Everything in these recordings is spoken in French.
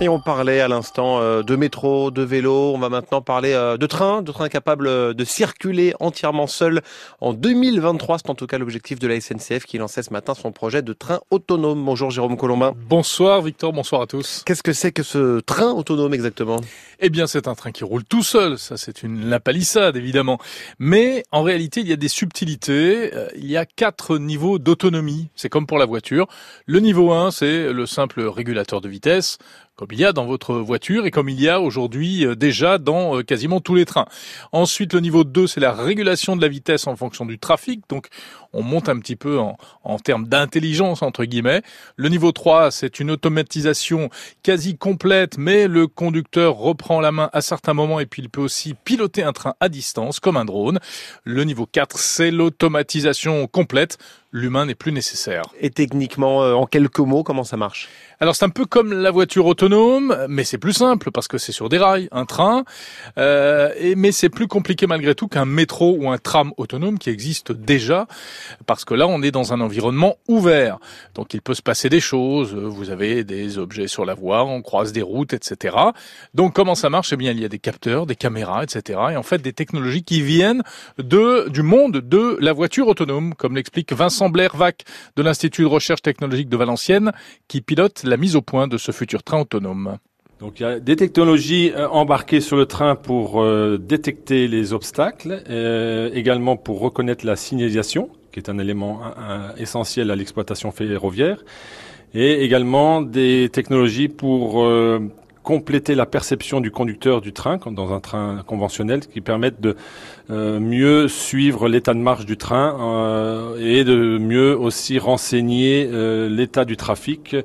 Et on parlait à l'instant de métro, de vélo. On va maintenant parler de train capable de circuler entièrement seul en 2023. C'est en tout cas l'objectif de la SNCF qui lançait ce matin son projet de train autonome. Bonjour Jérôme Colombin. Bonsoir Victor, bonsoir à tous. Qu'est-ce que c'est que ce train autonome exactement ? Eh bien, c'est un train qui roule tout seul. Ça, c'est la palissade, évidemment. Mais en réalité, il y a des subtilités. Il y a 4 niveaux d'autonomie. C'est comme pour la voiture. Le niveau 1, c'est le simple régulateur de vitesse, comme il y a dans votre voiture et comme il y a aujourd'hui déjà dans quasiment tous les trains. Ensuite, le niveau 2, c'est la régulation de la vitesse en fonction du trafic. Donc, on monte un petit peu en termes d'intelligence, entre guillemets. Le niveau 3, c'est une automatisation quasi complète, mais le conducteur reprend la main à certains moments et puis il peut aussi piloter un train à distance, comme un drone. Le niveau 4, c'est l'automatisation complète. L'humain n'est plus nécessaire. Et techniquement, en quelques mots, comment ça marche ? Alors c'est un peu comme la voiture autonome, mais c'est plus simple parce que c'est sur des rails, un train. Mais c'est plus compliqué malgré tout qu'un métro ou un tram autonome qui existe déjà, parce que là on est dans un environnement ouvert. Donc il peut se passer des choses. Vous avez des objets sur la voie, on croise des routes, etc. Donc comment ça marche ? Eh bien il y a des capteurs, des caméras, etc. Et en fait des technologies qui viennent du monde de la voiture autonome, comme l'explique Vincent Blair-Vac de l'Institut de recherche technologique de Valenciennes, qui pilote la mise au point de ce futur train autonome. Donc il y a des technologies embarquées sur le train pour détecter les obstacles, également pour reconnaître la signalisation, qui est un élément essentiel à l'exploitation ferroviaire, et également des technologies pour compléter la perception du conducteur du train, comme dans un train conventionnel, qui permettent de mieux suivre l'état de marche du train et de mieux aussi renseigner l'état du trafic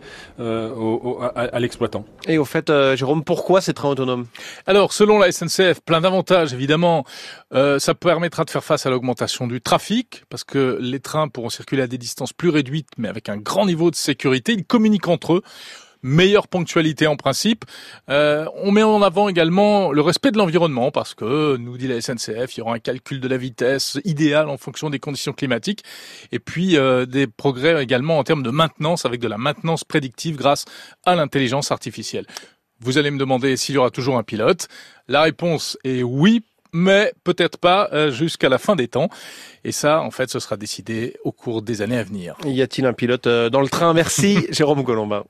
à l'exploitant. Et au fait, Jérôme, pourquoi ces trains autonomes ? Alors, selon la SNCF, plein d'avantages, évidemment. Ça permettra de faire face à l'augmentation du trafic, parce que les trains pourront circuler à des distances plus réduites, mais avec un grand niveau de sécurité. Ils communiquent entre eux. Meilleure ponctualité en principe. On met en avant également le respect de l'environnement parce que, nous dit la SNCF, il y aura un calcul de la vitesse idéal en fonction des conditions climatiques et puis des progrès également en termes de maintenance avec de la maintenance prédictive grâce à l'intelligence artificielle. Vous allez me demander s'il y aura toujours un pilote. La réponse est oui, mais peut-être pas jusqu'à la fin des temps. Et ça, en fait, ce sera décidé au cours des années à venir. Y a-t-il un pilote dans le train ? Merci Jérôme Colombin.